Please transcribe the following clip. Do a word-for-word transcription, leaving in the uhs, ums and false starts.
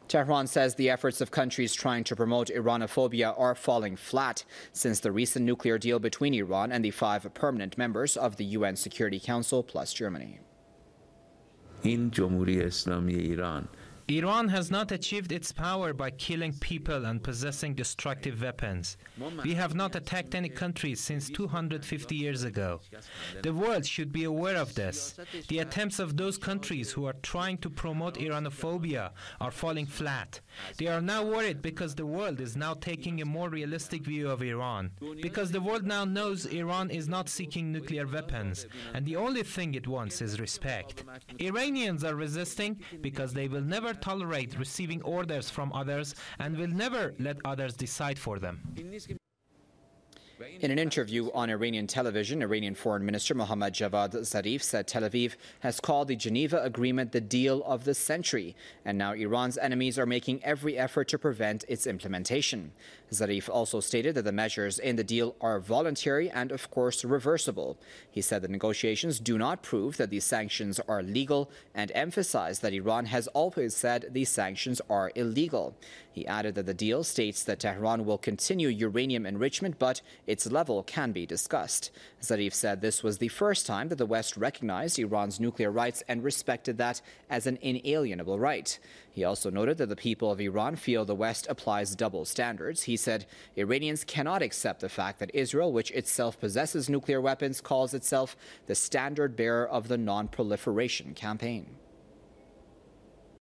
Tehran says the efforts of countries trying to promote Iranophobia are falling flat since the recent nuclear deal between Iran and the five permanent members of the U N Security Council plus Germany. In Jamhuri Islami Iran. Iran has not achieved its power by killing people and possessing destructive weapons. We have not attacked any country since two hundred fifty years ago. The world should be aware of this. The attempts of those countries who are trying to promote Iranophobia are falling flat. They are now worried because the world is now taking a more realistic view of Iran. Because the world now knows Iran is not seeking nuclear weapons, and the only thing it wants is respect. Iranians are resisting because they will never tolerate receiving orders from others and will never let others decide for them. In an interview on Iranian television, Iranian Foreign Minister Mohammad Javad Zarif said Tel Aviv has called the Geneva Agreement the deal of the century, and now Iran's enemies are making every effort to prevent its implementation. Zarif also stated that the measures in the deal are voluntary and, of course, reversible. He said the negotiations do not prove that these sanctions are legal and emphasized that Iran has always said these sanctions are illegal. He added that the deal states that Tehran will continue uranium enrichment, but its level can be discussed. Zarif said this was the first time that the West recognized Iran's nuclear rights and respected that as an inalienable right. He also noted that the people of Iran feel the West applies double standards. He said Iranians cannot accept the fact that Israel, which itself possesses nuclear weapons, calls itself the standard bearer of the non-proliferation campaign.